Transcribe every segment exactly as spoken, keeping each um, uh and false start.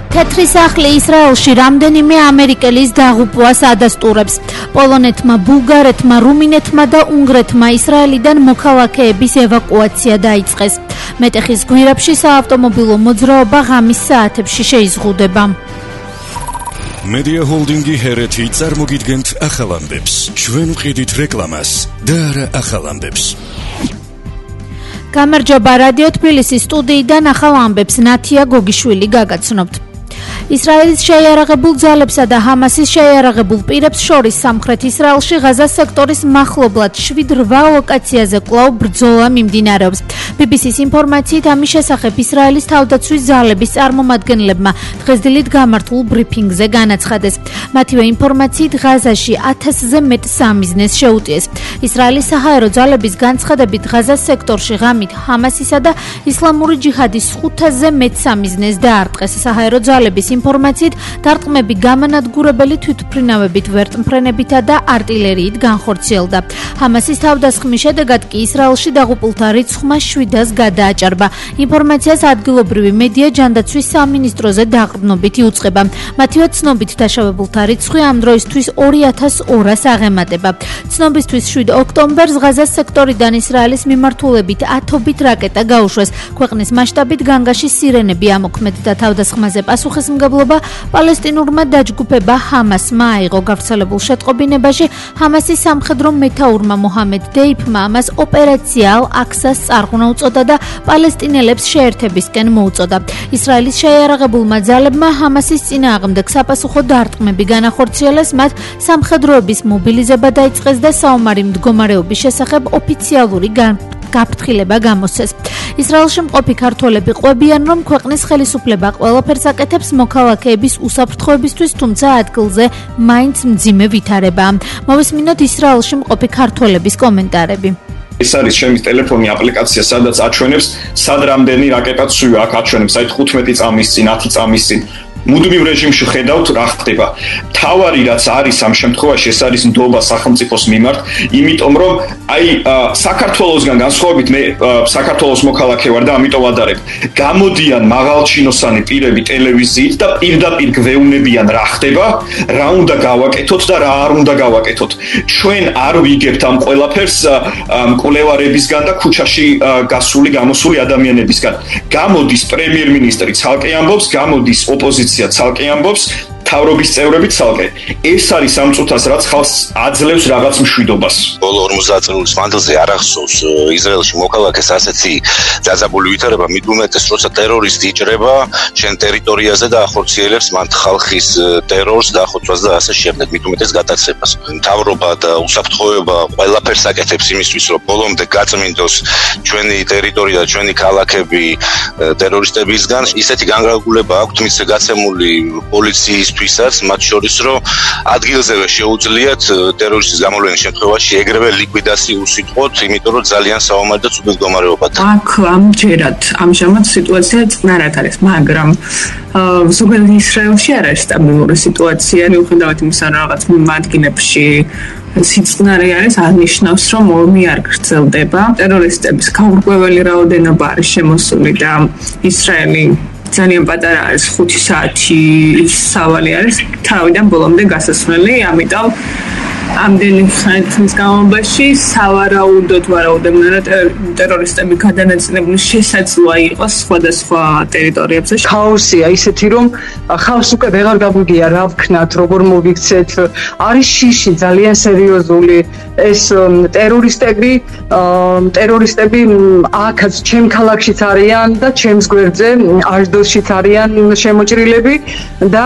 თეთრი სახლი ისრაელში რამდენიმე ამერიკელის დაღუპვას ადასტურებს. პოლონეთმა, ბულგარეთმა, რუმინეთმა და უნგრეთმა ისრაელიდან მოქალაქეების ევაკუაცია დაიწყეს. მეტეხის გვირაბში საავტომობილო მოძრაობა ღამის საათებში შეიზღუდება. Media Holdingi ჰერეთი წარმოგიდგენთ ახალ ამბებს. ჩვენ ვყიდით რეკლამას და არა ახალ ამბებს. გამარჯობა, რადიო თბილისის სტუდიიდან ახალ ამბებს ნათია გოგიშვილი გაგაცნობთ. ისრაელის შეიარაღებულ ძალებსა და ჰამასის შეიარაღებულ პირებს შორის სამხრეთ ისრაელში ღაზას სექტორის მახლობლად შვიდ რვა ლოკაციაზე კვლავ ბრძოლა მიმდინარეობს. ბი ბი სის ინფორმაციით ამის შესახებ ისრაელის თავდაცვის ძალების წარმომადგენლებმა დღესდილით გამართულ ბრიფინგზე განაცხადეს. მათივე ინფორმაციით ღაზაში ათასზე მეტ სამიზნეს შეუტიეს. ისრაელის საჰაერო ძალების განცხადებით ღაზას სექტორში ღამით ჰამასისა და ისლამური ჯიჰადის ხუთასზე მეტ სამიზნეს დაარტყეს. საჰაერო ძალების ინფორმაციით დარტყმები გამანადგურებელი თვითმფრინავებით, ვერტმფრენებითა და არტილერიით განხორციელდა. ჰამასის თავდასხმის შედეგად კი ისრაელში დაღუპულთა რიცხვმა შვიდას გადააჭარბა. ინფორმაციას ადგილობრივი მედია ჯანდაცვის სამინისტროზე დაყრდნობით იუწყება. მათივე ცნობით დაშავებულთა რიცხვი ამ დროისთვის ორი ათას ორას აღემატება. ცნობისთვის შვიდ ოქტომბერს ღაზას სექტორიდან ისრაელის მიმართულებით ათობით რაკეტა გაუშვეს. ქვეყნის მასშტაბით განგაში სირენები ამოქმედდა. თავდასხმაზე პასუხისმგებლობა პალესტინურმა დაჯგუფება ჰამასმა აიღო. გავრცელებულ შეტყობინებაში ჰამასის სამხედრო მეთაურმა მოჰამედ დეიფმა ამას ოპერაცია ალ-აქსას წარღვნა უწოდა და პალესტინელებს შეერთებისკენ მოუწოდა. ისრაელის შეიარაღებულმა ძალებმა ჰამასის წინააღმდეგ საფასუხო დარტყმები განახორციელეს, მათ სამხედროების მობილიზება დაიწყეს და საომარი მდგომარეობის შესახებ ოფიციალური გაფრთხილება გამოსცეს. ისრაელში მყოფი ქართველები ყვებიან, რომ ქვეყნის ხელისუფლება ყველაფერს აკეთებს მოქალაქეების უსაფრთხოებისთვის, თუმცა ადგილზე მაინც მძიმე ვითარებაა. მოვესმინოთ ისრაელში მყოფი ქართველების კომენტარები. ეს არის ჩემი ტელეფონი აპლიკაცია, სადაც აჩვენებს, სად რამდენი რაკეტა ცვივა, აქ აჩვენებს, აი ხუთმეტი წამის წინ, ათი წამის წინ. მუდმივ რეჟიმში ხედავთ რა ხდება. თავარი რაც არის ამ შემთხვევაში, ეს არის ნდობა სახელმწიფოს მიმართ, იმიტომ რომ აი საქართველოსგან განსხვავებით მე საქართველოს მოქალაქე ვარ და ამიტომ ვადარებ. გამოდიან მაღალჩინოსანი პირები ტელევიზიით და პირდაპირ გვეუბნებიან რა ხდება, რა უნდა გავაკეთოთ და რა არ უნდა გავაკეთოთ. ჩვენ არ ვიგებთ ამ ყველაფერს მკვლევარებისგან და ქუჩაში გასული გამოსული ადამიანებისგან. გამოდის პრემიერ-მინისტრი ცალკე ამბობს, გამოდის ოპოზიცია ცალკე ამბობს, თავრობის წევრები ცალკე. ეს არის ამ წუთას, რაც ხალხს აძლევს რაღაც მშვიდობას. ბოლო ორმოცდაათ წლის მანძილზე არ ახსოვს ისრაელში მოქალაქეს ასეთი დაძაბული ვითარება, მით უმეტეს, როცა ტერორისტი იჭრება შენ ტერიტორიაზე და ახორციელებს მათ ხალხის ტერორს, დახოცვას და ასე შემდეგ, მით უმეტეს გატაცებას. მთავრობა და უსაფრთხოება ყველაფერს აკეთებს იმისთვის, რომ ბოლომდე გაწმინდოს ჩვენი ტერიტორია, ჩვენი ქალაქები ტერორისტებისგან. ისეთი განკარგულება აქვთ მისზე გაცემული პოლიციის თვისაც, მათ შორის რომ ადგილზევე შეუძლიათ ტერორისტის გამოვლენის შემთხვევაში ეგრევე ლიკვიდაციას უსიტყვოთ, იმიტომ რომ ძალიან საომარი და ცუდი მდგომარეობაა. აქ ამჯერად ამჟამად სიტუაცია წნარად არის, მაგრამ ზოგადად ისრაელში არ არის სტაბილური სიტუაცია, მიუხედავად იმისა, რომ რაღაც ადგილებში სიწყნარე არის, აღნიშნავს, რომ ომი არ გრძელდება. ტერორისტების გაურკვეველი რაოდენობა არის შემოსული და ისრაელი ძალიან პატარა არის, ხუთი საათი სავალი არის თავიდან ბოლომდე გასასვლელი, ამიტომ ამდენი ხნის განმავლობაში სავარაუდოდ ვარაუდობენ, რომ ტერორისტები გადანაწილებული შესაძლოა იყოს სხვადასხვა ტერიტორიებზე. ქაოსია ისეთი, რომ ხალხს უკვე ვეღარ გაგვიგია რა ვქნათ, როგორ მოვიქცეთ. არის შიში ძალიან სერიოზული. ეს ტერორისტები, ტერორისტები აქაც ჩემ ქალაქშიც არიან და ჩემს გვერდზე აჟდოდშიც არიან შემოჭრილები და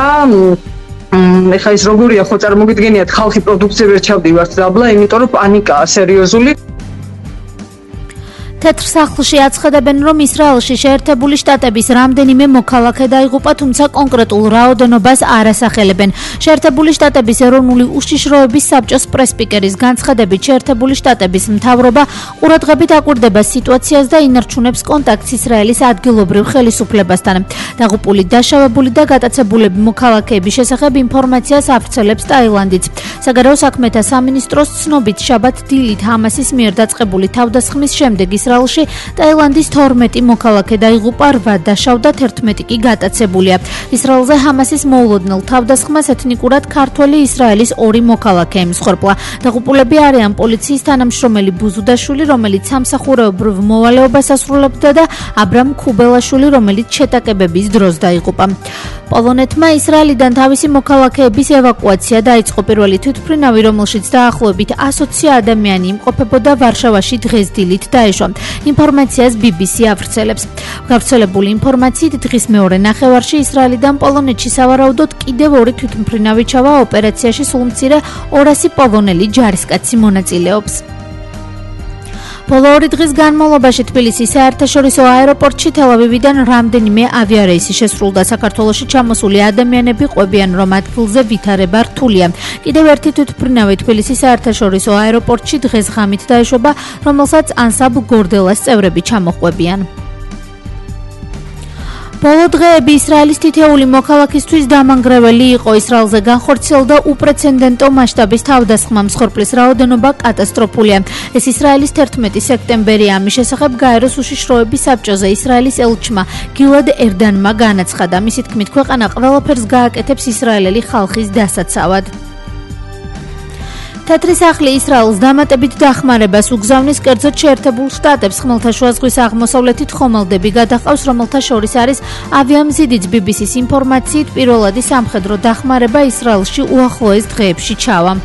ეხლა ის როგორია, ხო წარმოგიდგენიათ, ხალხი პროდუქციებს ვერ ჩავდივართ დაბლა, იმიტომ რომ პანიკაა სერიოზული. თეთრ სახლში აცხადებენ, რომ ისრაელში შეერთებული შტატების რამდენიმე მოქალაქე დაიღუპა, თუმცა კონკრეტულ რაოდენობას არ ასახელებენ. შეერთებული შტატების ეროვნული უშიშროების საბჭოს პრესპიკერის განცხადებით, შეერთებული შტატების მთავრობა ყურადღებით აკვირდება სიტუაციას და ინარჩუნებს კონტაქტს ისრაელის ადგილობრივ ხელისუფლებასთან. დაღუპული, დაშავებული და გატაცებულები მოქალაქეების შესახებ ინფორმაციას ავრცელებს ტაილანდიც. საგარეო საქმეთა სამინისტროს ცნობით, შაბათ დილით ჰამასის მიერ დაწყებული თავდასხმის შემდეგ ისრაელის ისრაელში, ტაილანდის თორმეტი მოქალაქე დაიღუპა, რვა დაშავდა, თერთმეტი კი გატაცებულია. ისრაელზე ჰამასის მოულოდნელ თავდასხმას ეთნიკურად ქართველი ისრაელის ორი მოქალაქე ემსხვერპლა. დაღუპულები არიან პოლიციის თანამშრომელი ბუზუდაშვილი, რომელიც სამსახურეობრივ მოვალეობას ასრულებდა და აბრამ ქუბელაშვილი, რომელიც შეტაკებების დროს დაიღუპა. პოლონეთმა ისრაელიდან თავისი მოქალაქეების ევაკუაცია დაიწყო. პირველი თვითმფრინავი, რომელშიც დაახლოებით ასოცი ადამიანი იმყოფებოდა, ვარშავაში დღეს დილით დაეშვა. ინფორმაციას ბი ბი სი ავრცელებს. გავრცელებული ინფორმაციით დღის მეორე ნახევარში ისრაელიდან პოლონეთში სავარაუდოდ კიდევ ორი თვითმფრინავი ჩავა. ოპერაციაში სულ მცირე ორასი პოლონელი ჯარისკაცი მონაწილეობს. ბოლო ორი დღის განმავლობაში თბილისის საერთაშორისო აეროპორტში თელ-ავივიდან რამდენიმე ავიარეისი შესრულდა. საქართველოში ჩამოსული ადამიანები ყვებიან, რომ ადგილზე ვითარება რთულია. კიდევ ერთი თვითმფრინავი თბილისის საერთაშორისო აეროპორტში დღეს ღამით დაეშვება, რომელსაც ანსაბ გორდელას წევრები ჩამოჰყვებიან. ბოლო დღეები ისრაელის თითეული მოქალაქისთვის დამანგრეველი იყო. ისრაელზე განხორციელდა უპრეცედენტო მასშტაბის თავდასხმა, მსხვერპლის რაოდენობა კატასტროფულია. ეს ისრაელის თერთმეტი სექტემბერია. ამის შესახებ გაეროს უშიშროების საბჭოზე ისრაელის ელჩმა გილად ერდანმა განაცხადა. მისი თქმით, ქვეყანა ყველაფერს გააკეთებს ისრაელელი ხალხის დასაცავად. თეთრი სახლი ისრაელს დამატებით დახმარებას უგზავნის, კერძოდ შეერთებულ შტატებს. ხმელთაშუა ზღვის აღმოსავლეთით ხომალდები გადაყავს, რომელთა შორის არის ავიამზიდიც. ბი ბი სის ინფორმაციით, პირველადი სამხედრო დახმარება ისრაელში უახლოეს დღეებში ჩავა.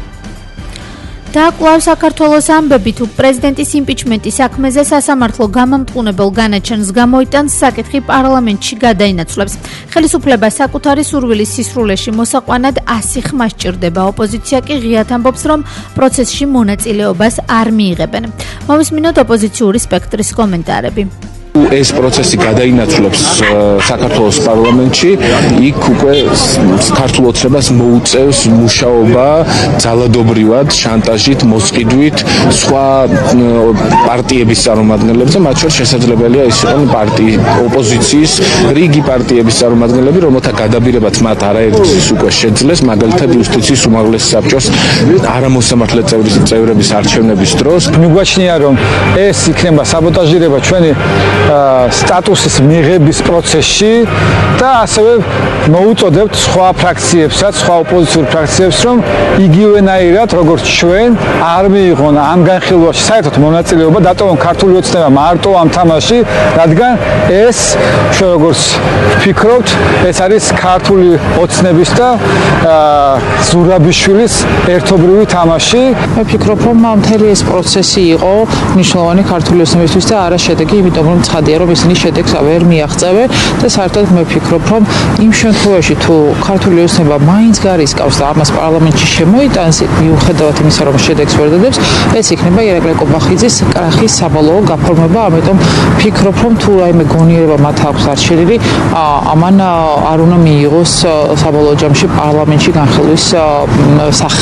და კვლავ საქართველოს ამბები, თუ პრეზიდენტის იმპიჩმენტის საქმეზე სასამართლო გამამტყუნებელ განაჩენს გამოიტანს, საკითხი პარლამენტში გადაინაცვლებს. ხელისუფლება საკუთარი სურვილის სისრულეში მოსაყვანად ასი ხმა სჭირდება. ოპოზიცია კი ღიად ამბობს, რომ პროცესში მონაწილეობას არ მიიღებენ. მოვისმინოთ ოპოზიციური სპექტრის კომენტარები. ეს პროცესი გადაინაცვლებს საქართველოს პარლამენტში, იქ უკვე ქართულ ოცნებას მოუწევს მუშაობა ძალადობრივად, შანტაჟით, მოსყიდვით სხვა პარტიების წარმომადგენლებზე, მათ შორის შესაძლებელია ის იყოს პარტიის ოპოზიციის რიგი პარტიების წარმომადგენლები, რომელთა გადაბირებაც მათ არაერთგზის უკვე შეძლეს, მაგალითად იუსტიციის უმაღლეს საბჭოს არამოსამართლე წევრების არჩევნების დროს. მიგვაჩნია, რომ ეს იქნება საბოტაჟირება ჩვენი სტატუსის მიღების პროცესში და ასევე მოუწოდებთ სხვა ფრაქციებსაც, სხვა ოპოზიციურ ფრაქციებს, რომ იგივენაირად, როგორც ჩვენ, არ მიიღონ ამ განხილვაში საერთოდ მონაწილეობა, დატოვონ ქართული ოცნება მარტო ამ თამაში, რადგან ეს ჩვენ როგორც ვფიქრობთ, ეს არის ქართული ოცნების და ზურაბიშვილის ერთობლივი თამაში. მე ვფიქრობ, რომ მთელი ეს პროცესი იყო მნიშვნელოვანი ქართული ოცნებისთვის და არა შედეგი, იმიტომ რომ ცხადია, რომ ისინი შედეგს ვერ მიაღწევენ და საერთოდ მე ვფიქრობ, რომ იმ შემთხვევაში თუ ქართული ოცნება მაინც გარისკავს და ამას პარლამენტში შემოიტანს, მიუხედავად იმისა, რომ შედეგს ვერ დადებს, ეს იქნება ირაკლი კობახიძის კრახის საბოლოო გაფორმება. ამიტომ ვფიქრობ, რომ თუ რაიმე გონიერება მათ აქვს არჩენილი, ამან არ უნდა მიიღოს საბოლოო ჯამში პარლამენტში განხილვის სახე.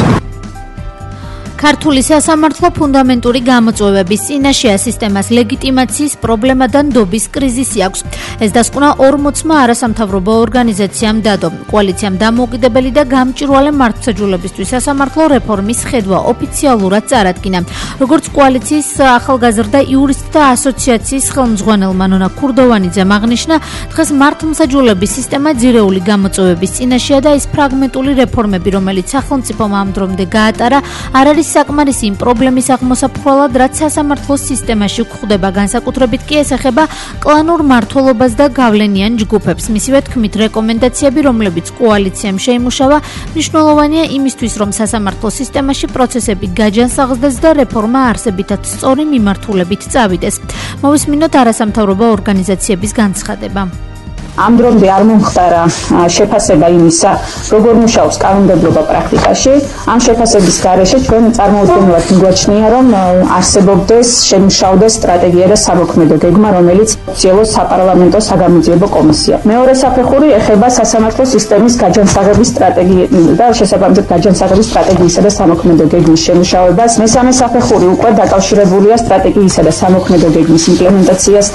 ქართული სასამართლო ფუნდამენტური გამოწვევების წინაშე სისტემას ლეგიტიმაციის პრობლემა და ნდობის კრიზისი აქვს. ეს დასკვნა ორმოცმა არასამთავრობო ორგანიზაციამ დადო. კოალიციამ დამოუკიდებელი და გამჭვირვალე მართლმსაჯულებისთვის სასამართლო რეფორმის ხედვა ოფიციალურად წარადგინა. როგორც კოალიციის ახალგაზრდა იურისტთა ასოციაციის ხელმძღვანელმა ნონა ქურდოვანიძემ აღნიშნა, დღეს მართლმსაჯულების სისტემა ძირეული გამოწვევების წინაშეა და ის ფრაგმენტული რეფორმები, რომელიც სახელმწიფომ ამ დრომდე გაატარა, არ არის საკმარისი იმ პრობლემის აღმოსაფხვრელად, რაც სასამართლოს სისტემაში გვხვდება, განსაკუთრებით კი ეს ეხება კლანურ მმართველობას და გავლენიან ჯგუფებს. მისივე თქმით, რეკომენდაციები, რომლებიც კოალიციამ შეიმუშავა, მნიშვნელოვანია იმისთვის, რომ სასამართლო სისტემაში პროცესები გაჯანსაღდეს და რეფორმა არსებითად სწორი მიმართულებით წავიდეს. მოვისმინოთ არასამთავრობო ორგანიზაციების განცხადება. ამ დრომდე არ მომხდარა შეფასება იმისა, როგორ მუშაობს კანონმდებლობა პრაქტიკაში. ამ შეფასების გარეშე ჩვენ წარმოუდგენლად მიგვაჩნია, რომ არსებობდეს, შემუშავდეს სტრატეგია და სამოქმედო გეგმა, რომელიც ოციელოს საპარლამენტო საგამოძიებო კომისია. მეორე საფეხური ეხება სასამართლო სისტემის გაჯანსაღების სტრატეგიას და შესაბამისად გაჯანსაღების სტრატეგიისა და სამოქმედო გეგმის შემუშავებას. მესამე საფეხური უკვე დაკავშირებულია სტრატეგიისა და სამოქმედო გეგმის იმპლემენტაციასთან.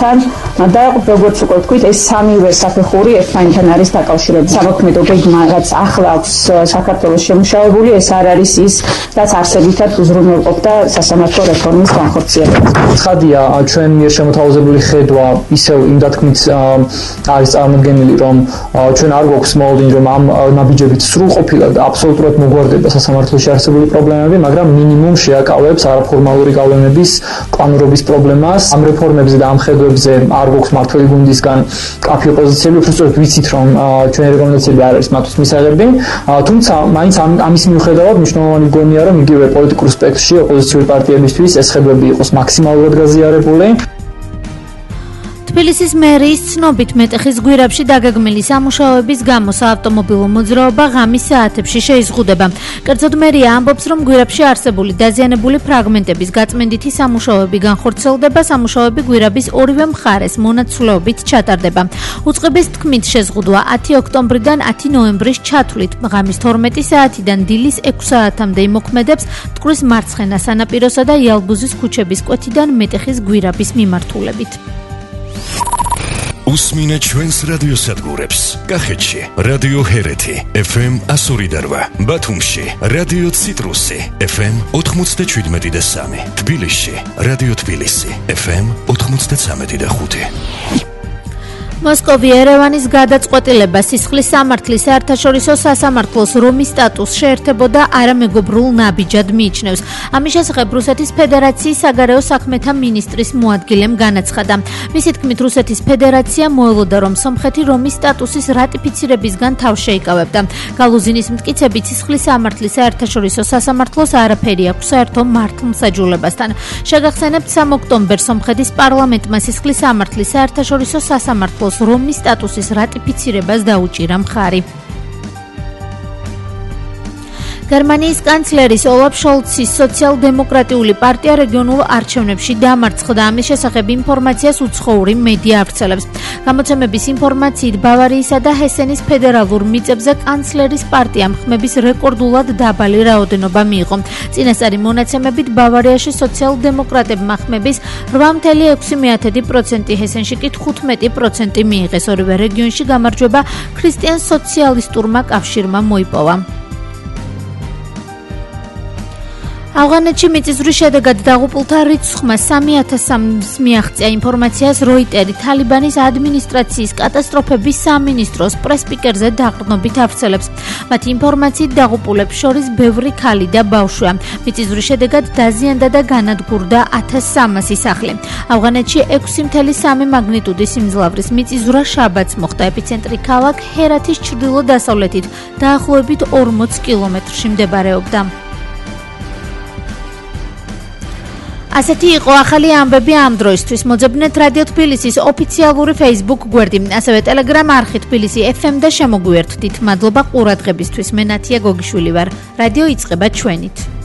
და როგორც უკვე ვთქვით, ეს სამივე საფეხური ერთმანეთთან არის დაკავშირებული. სამოქმედო გეგმა, რაც ახლა აქვს საქართველოს შემუშავებული, ეს არ არის ის, რაც არსებითად უზრუნველყოფდა სასამართლო რეფორმის განხორციელებას. ცხადია, ჩვენ მიერ შემოთავაზებული ხედვა ისევ იმ დათქმით არის წარმოდგენილი, რომ ჩვენ არ გვაქვს მოლოდინი, რომ ამ ნაბიჯებით სრულყოფილად აბსოლუტურად მოგვარდება სასამართლოში არსებული პრობლემები, მაგრამ მინიმუმ შეაკავებს არაფორმალური გავლენების პლანურობის პრობლემას. ამ რეფორმებზე და ამ ხედვებზე არ გვაქვს მართველი გუნდისგან კაფე ოპოზიციები, უბრალოდ ვიცით, რომ ჩვენი რეკომენდაციები არ არის მათთვის მისაღები, თუმცა მაინც ამის მიუხედავად მნიშვნელოვანი გონია, რომ იგივე პოლიტიკურ სპექტრში ოპოზიციური პარტიებისთვის ეს ხედვები იყოს მაქსიმალურად გაზიარებული. თბილისის მერიის ცნობით მეტეხის გვირაბში დაგეგმილი სამუშაოების გამო საავტომობილო მოძრაობა ღამის საათებში შეიზღუდება. კერძოდ მერია ამბობს, რომ გვირაბში არსებული დაზიანებული ფრაგმენტების გაწმენდითი სამუშაოები განხორციელდება, სამუშაოები გვირაბის ორივე მხარეს მონაცვლეობით ჩატარდება. უწყების თქმით შეზღუდვა ათი ოქტომბრიდან ათი ნოემბრის ჩათვლით ღამის თორმეტი საათიდან დილის ექვსი საათამდე იმოქმედებს მტკვრის მარცხენა სანაპიროსა და იალბუზის ქუჩების კვეთიდან მეტეხის გვირაბის მიმართულებით. უსმინე ჩვენს რადიოსადგურებს. კახეთში რადიო ჰერეთი ეფ ემ εκατო ორი და რვა, ბათუმში რადიო ციტრუსი ეფ ემ ოთხმოცდაშვიდმეტი და სამი, თბილისში რადიო თბილისი ეფ ემ ოთხმოცდაცამეტი და ხუთი. მოსკოვი ერევანის გადაწყვეტილება სისხლის სამართლის საერთაშორისო სასამართლოს რომის სტატუსს შეერთებოდა არამეგობრულ ნაბიჯად მიიჩნევს. ამის შესახებ რუსეთის ფედერაციის საგარეო საქმეთა მინისტრის მოადგილემ განაცხადა. მისი თქმით, რუსეთის ფედერაცია მოელოდა, რომ სომხეთი რომის სტატუსის რატიფიცირებისგან თავს შეიკავებდა. გალუზინის მტკიცებით, სისხლის სამართლის საერთაშორისო სასამართლოს არაფერი აქვს საერთო მართლმსაჯულებასთან. შეგახსენებთ, სამი ოქტომბერს სომხეთის პარლამენტმა სისხლის სამართლის საერთაშორისო სასამართლოს რომის სტატუსის რატიფიცირებას დაუჭირა მხარი. გერმანიის კანცლერის ოლაფ შოლცის სოციალ-დემოკრატიული პარტია რეგიონულ არჩევნებში დამარცხდა. ამის შესახებ ინფორმაციას უცხოური მედია ავრცელებს. გამოცემების ინფორმაციით, ბავარიისა და ჰესენის ფედერალურ მიწებზე კანცლერის პარტიამ ხმების რეკორდულად დაბალი რაოდენობა მიიღო. წინასწარი მონაცემებით, ბავარიაში სოციალ-დემოკრატებმა ხმების რვა კoma ექვსი პროცენტი, ჰესენში კი თხუთმეტი პროცენტი მიიღეს. ორივე რეგიონში გამარჯვება ქრისტიან სოციალისტურმა კავშირმა მოიპოვა. ავღანეთში მიწისძვრის შედეგად დაღუპულთა რიცხვმა სამი ათასს მიაღწია. ინფორმაციას როიტერი თალიბანის ადმინისტრაციის კატასტროფების სამინისტროს პრესპიკერზე დაყრდნობით ავრცელებს. მათი ინფორმაციით დაღუპულებს შორის ბევრი ქალი და ბავშვია. მიწისძვრის შედეგად დაზიანდა და განადგურდა ათას სამასი სახლი. ავღანეთში ექვსი კoma სამი მაგნიტუდის სიმძლავრის მიწისძვრა შაბათს მოხდა. ეპიცენტრი ქალაქ ჰერათის ჩრდილო-დასავლეთით დაახლოებით ორმოც კილომეტრში მდებარეობდა. ასეთი იყო ახალი ამბები ამ დროისთვის. მოძებნეთ რადიო თბილისის ოფიციალური Facebook გვერდი, ასევე Telegram არხი თბილისი ეფ ემ და შემოგვიერთდით. მადლობა ყურადღებისთვის. მე ნათია გოგიშვილი ვარ. რადიო იწყება ჩვენით.